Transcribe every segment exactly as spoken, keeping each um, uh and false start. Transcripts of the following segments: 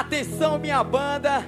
Atenção, minha banda.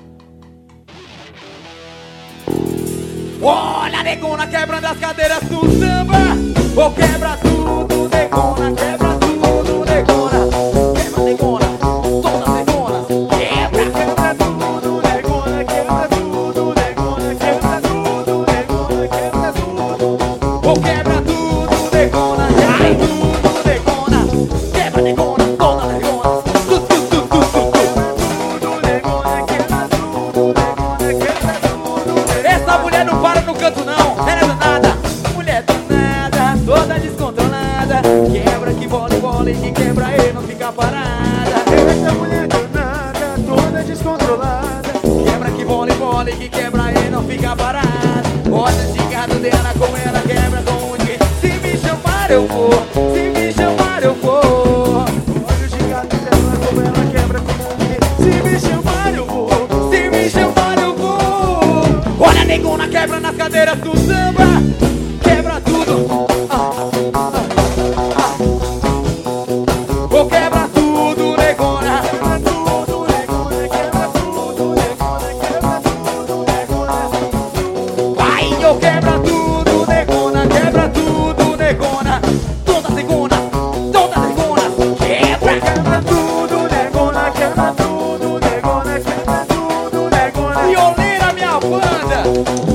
Olha, negona, quebrando as cadeiras do samba. Vou quebrar tudo, negona, quebra tudo, negona. Quebra, negona, toda negona. Quebra, quebra tudo, negona, quebra tudo, negona, quebra tudo, negona, quebra tudo. Vou quebrar tudo, negona, quebra tudo, negona. Quebra, negona, toda negona. Tu, tu, tu, tu, tu, tudo, negona, quebra tudo, negona, quebra tudo. Essa mulher não para no canto não, ela é danada. Mulher danada, toda descontrolada. Quebra que bola e bola e que quebra e não fica parada. Essa mulher danada, toda descontrolada. Quebra que bola e bola e que quebra e não fica parada. Olha o gingado dela como ela quebra com o que. Se me chamar eu vou, se me chamar eu vou. Olha o gingado dela como ela quebra com o que. Se me chamar eu vou, Se me chamar eu vou. Olha a negona quebra nas cadeiras do samba. Quebra tudo. Ah, ah, ah. Vou quebrar tudo, negona. quebra tudo, negona, quebra tudo, negona, quebra tudo, negona. Vai, eu quebra tudo, negona. Quebra tudo, negona. Toda negona, toda negona. Quebra. Quebra tudo, negona, quebra tudo, negona, quebra tudo, negona. Violeira, minha banda.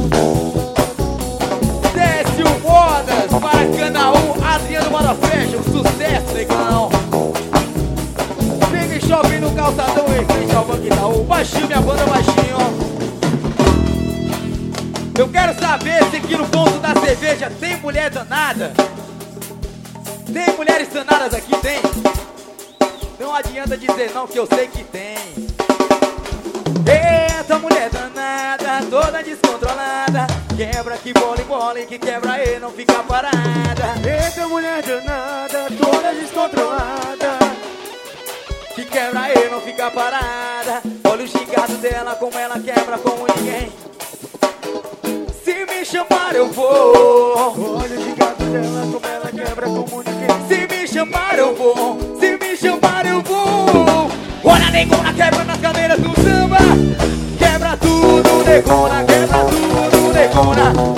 Décio Modas, Maracanãú, Adriano Malafecha, um sucesso, negão. Big Shopping no calçadão, em frente ao Banco Itaú. Baixinho, minha banda, baixinho. Eu quero saber se aqui no ponto da cerveja tem mulher danada. Tem mulheres danadas aqui, tem? Não adianta dizer não, que eu sei que tem. Eita, mulher danada, toda descontrolada. Quebra que bola e bola e que quebra e não fica parada. Eita mulher danada, toda descontrolada. Que quebra e não fica parada. Olha o gingado dela como ela quebra como ninguém. Se me chamar eu vou. Olha o gingado dela como ela quebra como ninguém. Se me chamar eu vou. Se me chamar eu vou. Olha a negona quebra nas cadeiras do samba. Quebra tudo, negona, quebra tudo, negona.